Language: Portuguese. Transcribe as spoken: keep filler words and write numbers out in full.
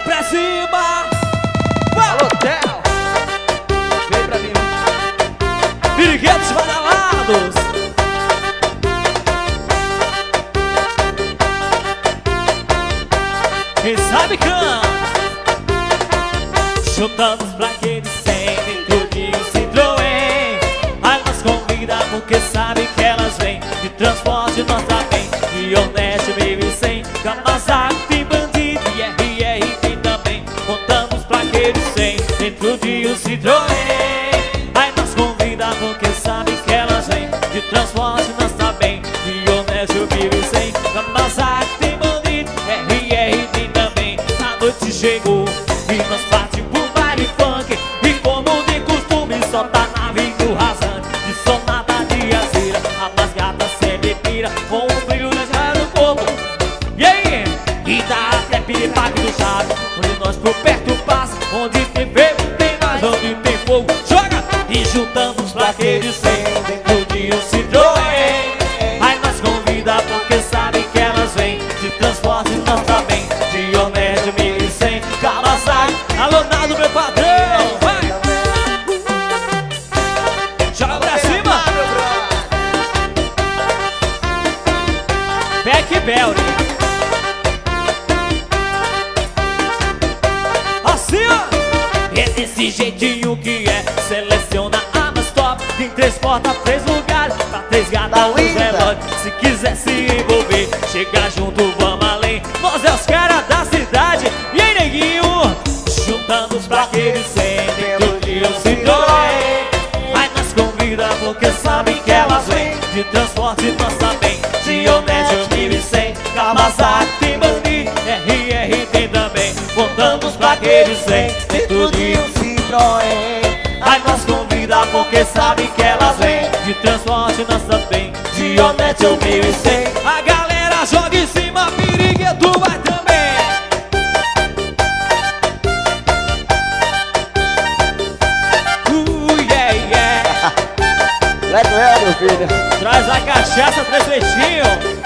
pra cima. Alô, Theo. Vem pra mim. Piriguetos badalados. Quem sabe canta. Chutamos pra aquele sem dentro de um Citroën. Aí nós convida porque sabe que elas vêm de transporte, nós também. De Hornet mil e cem, Kawasaki tem bandido e R R tem também. Contamos pra aquele sem dentro de um Citroën. Aí nós convida porque sabe que elas vêm de transporte, nós também. De Hornet mil e cem, Kawasaki tem bandido, R R tem também. A noite chegou e nós partimos pro baile funk. E como de costume só tá na do rasante. De sonata de azeira, a mais gata sempre pira, com um brilho na cara do corpo. E aí? E dá até piripaque do chave, onde nós por perto passa. Onde tem ferro tem nós, onde tem fogo joga. E juntamos pra aquele sem dentro de um Citroën. Aí nós convida porque sabe que elas vêm de transporte, nós também. De Hornet mil e cem, Kawasaki. Alô, Naldo, meu padrão, vai! Joga pra cima! Beck Belly. Assim, ó! É desse jeitinho que é. Seleciona a mais top. Tem três portas, três lugares, pra três gatas no relógio. Se quiser se envolver, chega junto, vamos além. Nós é os caras da cidade. E aí, neguinho? Juntamos pra aquele sem dentro de um Citroën. Aí nós convida porque sabe que elas vêm de transporte, nós também. De Hornet mil e cem, Kawasaki tem bandido, R R tem também. Contamos pra aquele sem dentro de um Citroën. Aí nós convida porque sabe que elas vêm de transporte, nós também. De Hornet mil e cem. A galera joga em cima, pirigueto vai também. Uh, yeah, yeah. Leco é, meu filho. Traz a cachaça, três leitinhos.